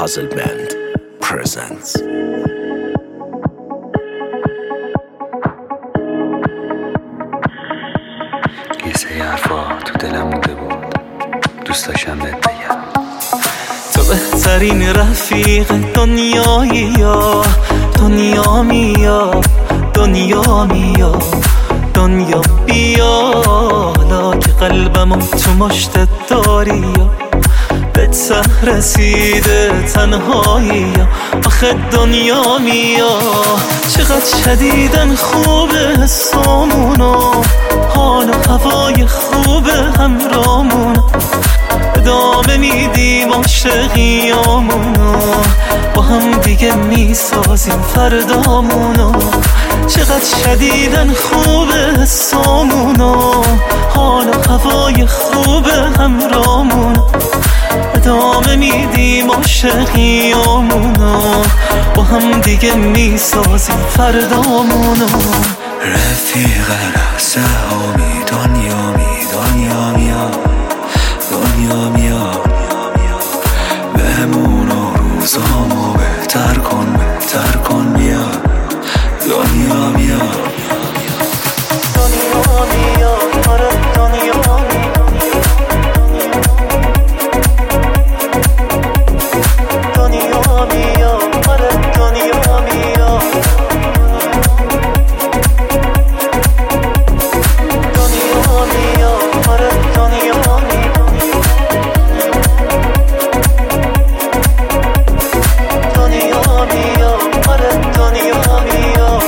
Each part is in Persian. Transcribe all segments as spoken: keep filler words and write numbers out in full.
Puzzle Band presents. یه سری حرفا تو دلم مونده بود، دوست داشتم بهت بگم. تو بهترین رفیق دنیایی، یا دنیا میا دنیا میا دنیا بیا، حالا که قلبمو تو مشتت داری، یا به ته رسیده تنهایی، یا آخه دنیا میا. چقدر شدیدن خوبه حسامونو، حال و هوای خوبه همرامونو، ادامه میدیم عاشقیامونو، با هم دیگه میسازیم فردامونو. چقدر شدیدن خوبه حسامونو، حال و هوای خوبه همرامونو، ادامه میدیم عاشقیامونو، با هم دیگه میسازیم فردامونو. رفیق لحظه هامی دنیا می دنیا میا دنیا میا، بهمون روزامو بهتر کن بهتر کن بیا دنیا میا دنیا میا آره دنیا میا دنیا میا آره دنیا میا دنیا میا آره دنیا میا دنیا میا آره دنیا میا.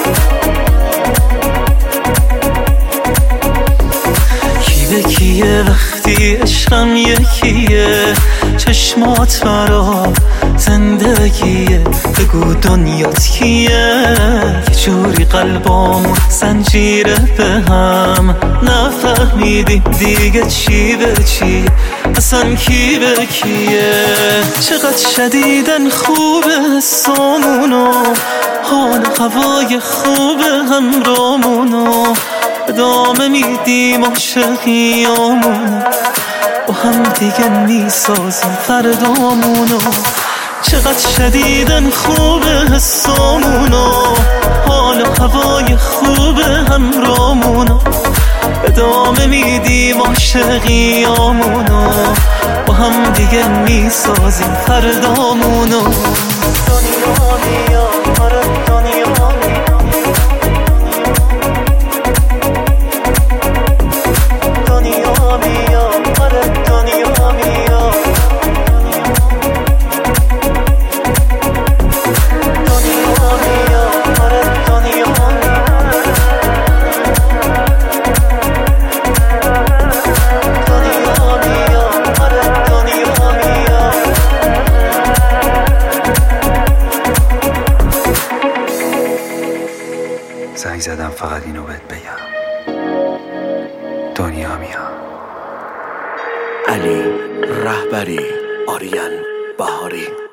کی به کیه وقتی عشقم یکیه، چشمات مرا زندگیه، بگو دنیات کیه. یه جوری قلبامون زنجیره به هم، نفهمیدیم دیگه چی به چیه، اصلا کی به کیه. چقدر شدیدن خوبه حسامونو، حال هوای خوبه همرامونو، ادامه میدیم عاشقیامونو، با هم دیگه میسازیم فردامونو. چقدر شدیدن خوبه حسامونو، حال و هوای خوبه همرامونو، ادامه میدیم عاشقیامونو، با هم دیگه میسازیم فردامونو. دنیا میا آره دنیا میا دنیا میا آره دنیا میا دنیا میا آره دنیا دنیا میا آره دنیا میا. زنگ زدم فقط اینو بهت بگم، دنیا میا. علی رهبری، آریان بهاری.